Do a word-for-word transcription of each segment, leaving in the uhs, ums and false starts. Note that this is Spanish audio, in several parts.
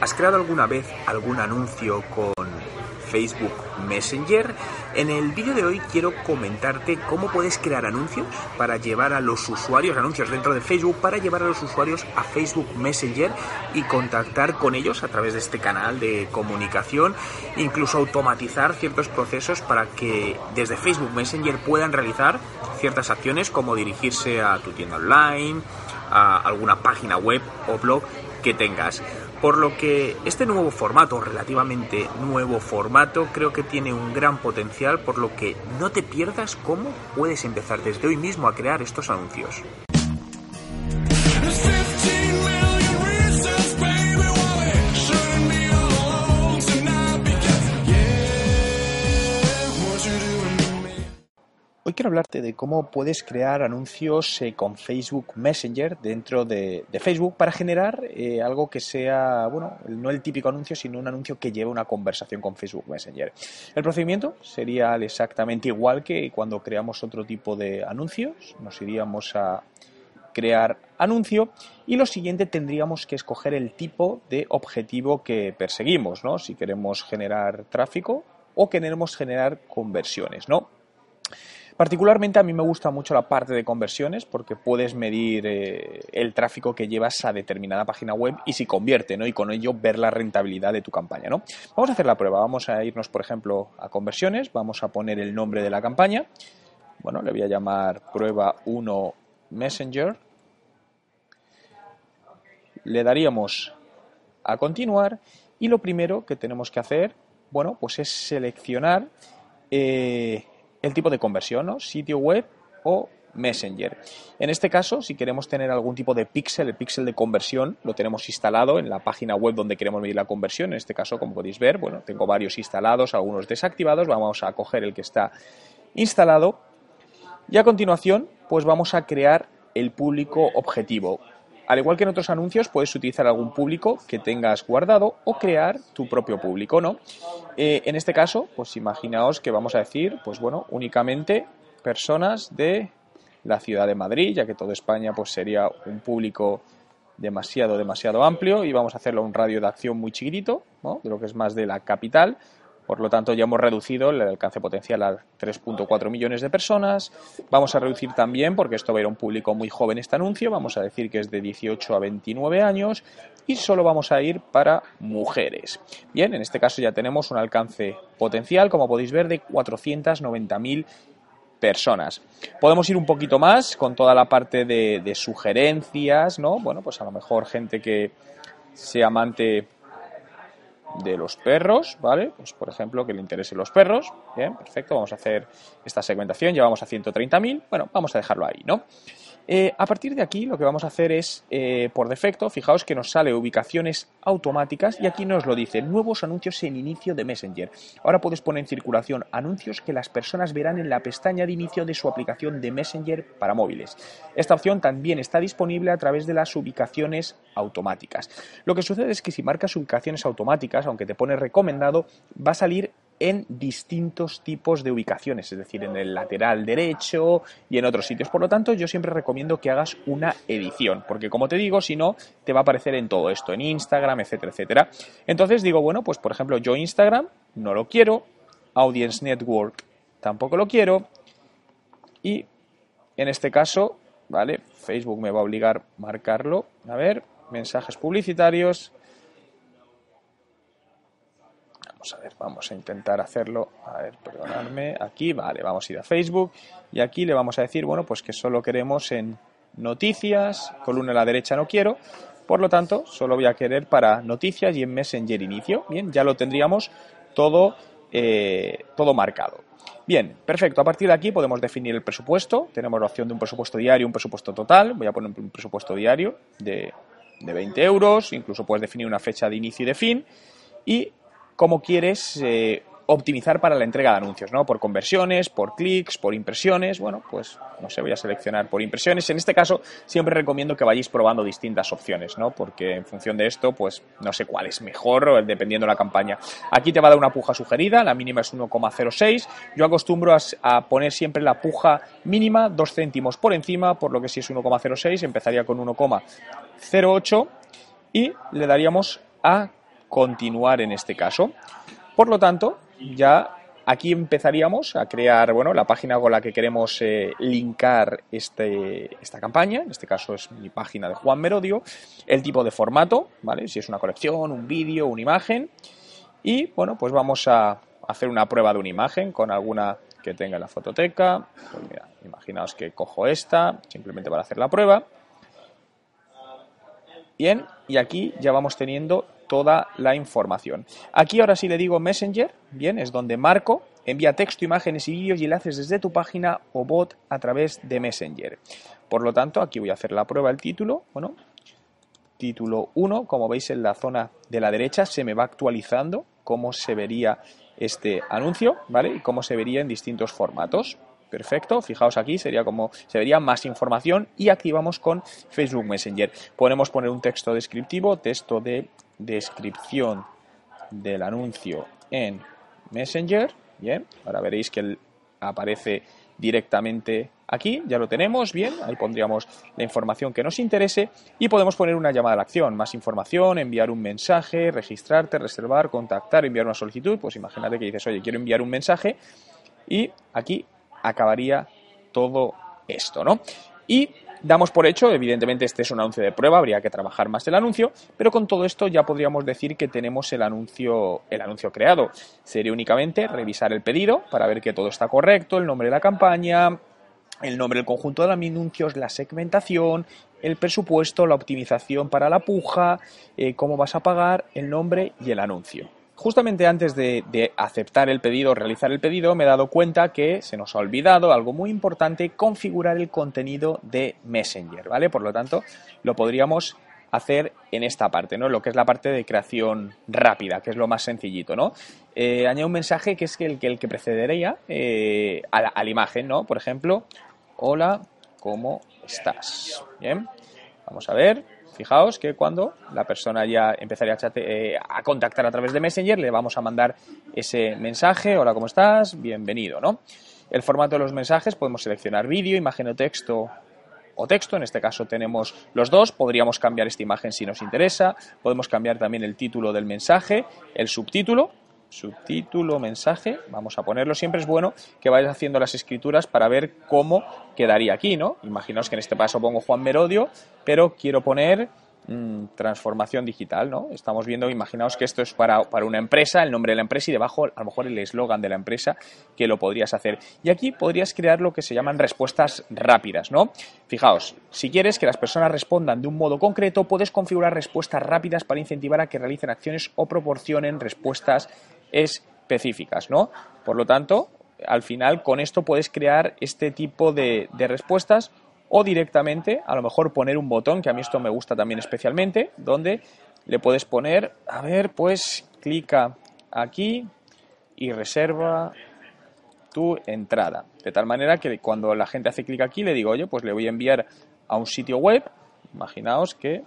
¿Has creado alguna vez algún anuncio con Facebook Messenger? En el vídeo de hoy quiero comentarte cómo puedes crear anuncios para llevar a los usuarios, anuncios dentro de Facebook, para llevar a los usuarios a Facebook Messenger y contactar con ellos a través de este canal de comunicación, incluso automatizar ciertos procesos para que desde Facebook Messenger puedan realizar ciertas acciones como dirigirse a tu tienda online, a alguna página web o blog que tengas. Por lo que este nuevo formato, relativamente nuevo formato, creo que tiene un gran potencial, por lo que no te pierdas cómo puedes empezar desde hoy mismo a crear estos anuncios. Hoy quiero hablarte de cómo puedes crear anuncios eh, con Facebook Messenger dentro de, de Facebook para generar eh, algo que sea, bueno, no el típico anuncio, sino un anuncio que lleve una conversación con Facebook Messenger. El procedimiento sería exactamente igual que cuando creamos otro tipo de anuncios. Nos iríamos a crear anuncio y lo siguiente, tendríamos que escoger el tipo de objetivo que perseguimos, ¿no? Si queremos generar tráfico o queremos generar conversiones, ¿no? Particularmente a mí me gusta mucho la parte de conversiones porque puedes medir eh, el tráfico que llevas a determinada página web y si convierte, ¿no? Y con ello ver la rentabilidad de tu campaña, ¿no? Vamos a hacer la prueba. Vamos a irnos, por ejemplo, a conversiones. Vamos a poner el nombre de la campaña. Bueno, le voy a llamar prueba uno Messenger. Le daríamos a continuar y lo primero que tenemos que hacer, bueno, pues es seleccionar eh, el tipo de conversión, ¿no? Sitio web o Messenger. En este caso, si queremos tener algún tipo de píxel, el píxel de conversión lo tenemos instalado en la página web donde queremos medir la conversión. En este caso, como podéis ver, bueno, tengo varios instalados, algunos desactivados. Vamos a coger el que está instalado y a continuación, pues vamos a crear el público objetivo. Al igual que en otros anuncios, puedes utilizar algún público que tengas guardado o crear tu propio público, ¿no? Eh, en este caso, pues imaginaos que vamos a decir, pues bueno, únicamente personas de la ciudad de Madrid, ya que toda España pues sería un público demasiado, demasiado amplio y vamos a hacerlo a un radio de acción muy chiquitito, ¿no? De lo que es más de la capital. Por lo tanto, ya hemos reducido el alcance potencial a tres punto cuatro millones de personas. Vamos a reducir también, porque esto va a ir a un público muy joven este anuncio, vamos a decir que es de dieciocho a veintinueve años y solo vamos a ir para mujeres. Bien, en este caso ya tenemos un alcance potencial, como podéis ver, de cuatrocientas noventa mil personas. Podemos ir un poquito más con toda la parte de, de sugerencias, ¿no? Bueno, pues a lo mejor gente que sea amante de los perros, ¿vale? Pues por ejemplo, que le interesen los perros. Bien, perfecto, vamos a hacer esta segmentación, llevamos a ciento treinta mil, bueno, vamos a dejarlo ahí, ¿no? Eh, a partir de aquí lo que vamos a hacer es, eh, por defecto, fijaos que nos sale ubicaciones automáticas y aquí nos lo dice, nuevos anuncios en inicio de Messenger. Ahora puedes poner en circulación anuncios que las personas verán en la pestaña de inicio de su aplicación de Messenger para móviles. Esta opción también está disponible a través de las ubicaciones automáticas. Lo que sucede es que si marcas ubicaciones automáticas, aunque te pone recomendado, va a salir en distintos tipos de ubicaciones, es decir, en el lateral derecho y en otros sitios. Por lo tanto, yo siempre recomiendo que hagas una edición, porque como te digo, si no, te va a aparecer en todo esto, en Instagram, etcétera, etcétera. Entonces digo, bueno, pues por ejemplo, yo Instagram no lo quiero, Audience Network tampoco lo quiero y en este caso, ¿vale? Facebook me va a obligar a marcarlo. A ver, mensajes publicitarios. Vamos a ver, vamos a intentar hacerlo. A ver, perdonadme. Aquí, vale, vamos a ir a Facebook y aquí le vamos a decir, bueno, pues que solo queremos en noticias, columna a la derecha no quiero, por lo tanto, solo voy a querer para noticias y en Messenger inicio. Bien, ya lo tendríamos todo, eh, todo marcado. Bien, perfecto. A partir de aquí podemos definir el presupuesto. Tenemos la opción de un presupuesto diario, un presupuesto total. Voy a poner un presupuesto diario de, de veinte euros. Incluso puedes definir una fecha de inicio y de fin. Y cómo quieres eh, optimizar para la entrega de anuncios, ¿no? Por conversiones, por clics, por impresiones. Bueno, pues no sé, voy a seleccionar por impresiones. En este caso siempre recomiendo que vayáis probando distintas opciones, ¿no? Porque en función de esto, pues no sé cuál es mejor dependiendo de la campaña. Aquí te va a dar una puja sugerida, la mínima es uno coma cero seis. Yo acostumbro a, a poner siempre la puja mínima dos céntimos por encima, por lo que si es uno coma cero seis empezaría con uno coma cero ocho y le daríamos a continuar en este caso. Por lo tanto, ya aquí empezaríamos a crear, bueno, la página con la que queremos eh, linkar este, esta campaña. En este caso es mi página de Juan Merodio. El tipo de formato, ¿vale? Si es una colección, un vídeo, una imagen. Y, bueno, pues vamos a hacer una prueba de una imagen con alguna que tenga en la fototeca. Pues mira, imaginaos que cojo esta, simplemente para hacer la prueba. Bien, y aquí ya vamos teniendo toda la información. Aquí ahora sí le digo Messenger, bien, es donde marco, envía texto, imágenes y vídeos y enlaces desde tu página o bot a través de Messenger. Por lo tanto, aquí voy a hacer la prueba del título, bueno, título uno, como veis en la zona de la derecha se me va actualizando cómo se vería este anuncio, ¿vale? Y cómo se vería en distintos formatos. Perfecto, fijaos aquí, sería como se vería más información y activamos con Facebook Messenger. Podemos poner un texto descriptivo, texto de descripción del anuncio en Messenger. Bien, ahora veréis que él aparece directamente aquí, ya lo tenemos, bien, ahí pondríamos la información que nos interese y podemos poner una llamada a la acción, más información, enviar un mensaje, registrarte, reservar, contactar, enviar una solicitud. Pues imagínate que dices, oye, quiero enviar un mensaje y aquí acabaría todo esto, ¿no? Y damos por hecho, evidentemente este es un anuncio de prueba, habría que trabajar más el anuncio, pero con todo esto ya podríamos decir que tenemos el anuncio, el anuncio creado. Sería únicamente revisar el pedido para ver que todo está correcto, el nombre de la campaña, el nombre del conjunto de anuncios, la segmentación, el presupuesto, la optimización para la puja, eh, cómo vas a pagar, el nombre y el anuncio. Justamente antes de, de aceptar el pedido, realizar el pedido, me he dado cuenta que se nos ha olvidado algo muy importante, configurar el contenido de Messenger, ¿vale? Por lo tanto, lo podríamos hacer en esta parte, ¿no? Lo que es la parte de creación rápida, que es lo más sencillito, ¿no? Eh, añado un mensaje que es el que, el que precedería eh, a, la, a la imagen, ¿no? Por ejemplo, hola, ¿cómo estás? Bien, vamos a ver. Fijaos que cuando la persona ya empezaría a, chate, eh, a contactar a través de Messenger, le vamos a mandar ese mensaje, hola, ¿cómo estás? Bienvenido, ¿no? El formato de los mensajes, podemos seleccionar vídeo, imagen o texto, o texto, en este caso tenemos los dos, podríamos cambiar esta imagen si nos interesa, podemos cambiar también el título del mensaje, el subtítulo, subtítulo, mensaje, vamos a ponerlo, siempre es bueno que vayas haciendo las escrituras para ver cómo quedaría aquí, ¿no? Imaginaos que en este paso pongo Juan Merodio, pero quiero poner mmm, transformación digital, ¿no? Estamos viendo, imaginaos que esto es para, para una empresa, el nombre de la empresa y debajo a lo mejor el eslogan de la empresa, que lo podrías hacer. Y aquí podrías crear lo que se llaman respuestas rápidas, ¿no? Fijaos, si quieres que las personas respondan de un modo concreto, puedes configurar respuestas rápidas para incentivar a que realicen acciones o proporcionen respuestas específicas, ¿no? Por lo tanto, al final con esto puedes crear este tipo de, de respuestas o directamente a lo mejor poner un botón, que a mí esto me gusta también especialmente, donde le puedes poner, a ver, pues clica aquí y reserva tu entrada, de tal manera que cuando la gente hace clic aquí le digo, oye, pues le voy a enviar a un sitio web, imaginaos que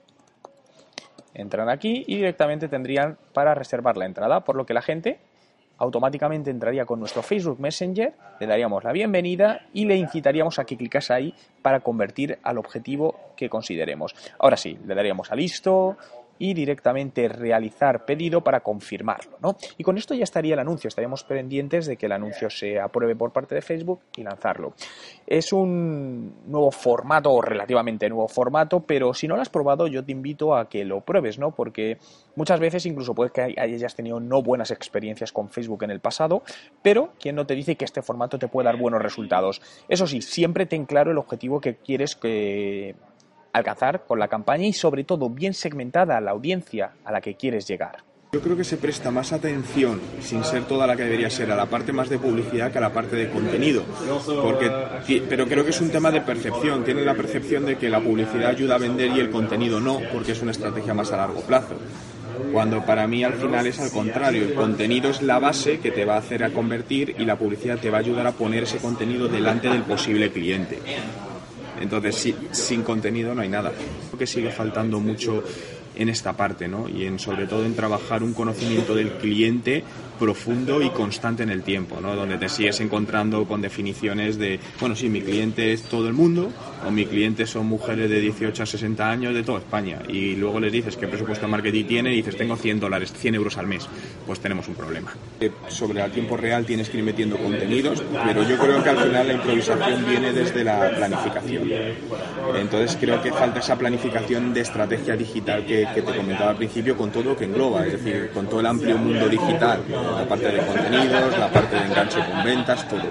entran aquí y directamente tendrían para reservar la entrada, por lo que la gente automáticamente entraría con nuestro Facebook Messenger, le daríamos la bienvenida y le incitaríamos a que clicase ahí para convertir al objetivo que consideremos. Ahora sí, le daríamos a listo y directamente realizar pedido para confirmarlo, ¿no? Y con esto ya estaría el anuncio, estaríamos pendientes de que el anuncio se apruebe por parte de Facebook y lanzarlo. Es un nuevo formato, o relativamente nuevo formato, pero si no lo has probado yo te invito a que lo pruebes, ¿no? Porque muchas veces incluso puede que hayas tenido no buenas experiencias con Facebook en el pasado, pero ¿quién no te dice que este formato te puede dar buenos resultados? Eso sí, siempre ten claro el objetivo que quieres que alcanzar con la campaña y sobre todo bien segmentada a la audiencia a la que quieres llegar. Yo creo que se presta más atención, sin ser toda la que debería ser, a la parte más de publicidad que a la parte de contenido. Porque, pero creo que es un tema de percepción. Tienen la percepción de que la publicidad ayuda a vender y el contenido no, porque es una estrategia más a largo plazo. Cuando para mí al final es al contrario. El contenido es la base que te va a hacer a convertir y la publicidad te va a ayudar a poner ese contenido delante del posible cliente. Entonces, sí, sin contenido no hay nada. Creo que sigue faltando mucho en esta parte, ¿no? Y en, sobre todo en trabajar un conocimiento del cliente profundo y constante en el tiempo, ¿no? Donde te sigues encontrando con definiciones de, bueno, sí, mi cliente es todo el mundo, o mi cliente son mujeres de dieciocho a sesenta años de toda España, y luego les dices qué presupuesto de marketing tiene y dices tengo cien dólares, cien euros al mes, pues tenemos un problema. Eh, sobre el tiempo real tienes que ir metiendo contenidos, pero yo creo que al final la improvisación viene desde la planificación. Entonces creo que falta esa planificación de estrategia digital que, que te comentaba al principio, con todo lo que engloba, es decir, con todo el amplio mundo digital, la parte de contenidos, la parte de enganche con ventas, todo.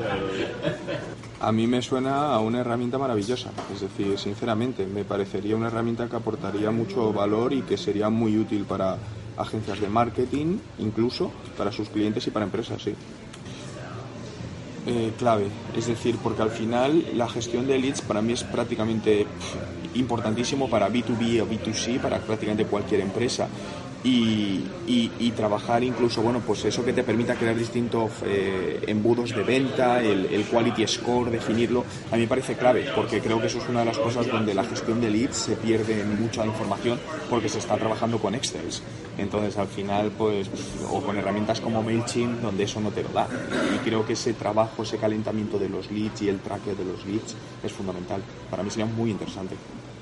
A mí me suena a una herramienta maravillosa, es decir, sinceramente, me parecería una herramienta que aportaría mucho valor y que sería muy útil para agencias de marketing, incluso para sus clientes y para empresas, sí. Eh, clave, es decir, porque al final la gestión de leads para mí es prácticamente pff, importantísimo para B dos B o B dos C, para prácticamente cualquier empresa. Y, y, y trabajar incluso, bueno, pues eso que te permita crear distintos eh, embudos de venta, el, el quality score, definirlo, a mí me parece clave, porque creo que eso es una de las cosas donde la gestión de leads se pierde mucha información porque se está trabajando con Excel. Entonces al final, pues, o con herramientas como MailChimp, donde eso no te lo da. Y creo que ese trabajo, ese calentamiento de los leads y el tracker de los leads es fundamental. Para mí sería muy interesante.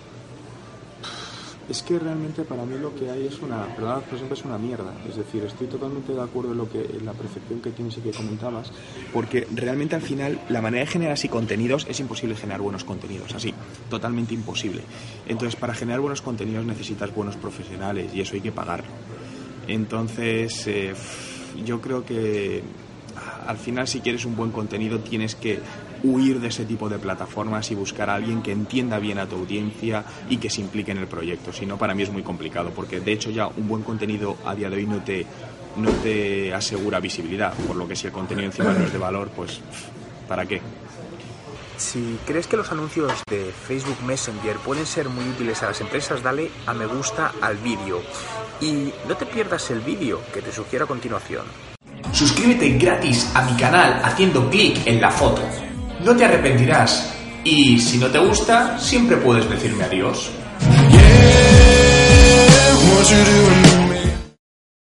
Es que realmente para mí lo que hay es una, perdón, pero siempre es una mierda. Es decir, estoy totalmente de acuerdo en lo que, en la percepción que tienes y que comentabas, porque realmente al final la manera de generar así contenidos es imposible generar buenos contenidos, así, totalmente imposible. Entonces, para generar buenos contenidos necesitas buenos profesionales y eso hay que pagarlo. Entonces, eh, yo creo que al final, si quieres un buen contenido, tienes que huir de ese tipo de plataformas y buscar a alguien que entienda bien a tu audiencia y que se implique en el proyecto. Si no, para mí es muy complicado, porque de hecho ya un buen contenido a día de hoy no te, no te asegura visibilidad, por lo que si el contenido encima no es de valor, pues ¿para qué? Si crees que los anuncios de Facebook Messenger pueden ser muy útiles a las empresas, dale a me gusta al vídeo y no te pierdas el vídeo que te sugiero a continuación. Suscríbete gratis a mi canal haciendo clic en la foto. No te arrepentirás. Y si no te gusta, siempre puedes decirme adiós. Yeah,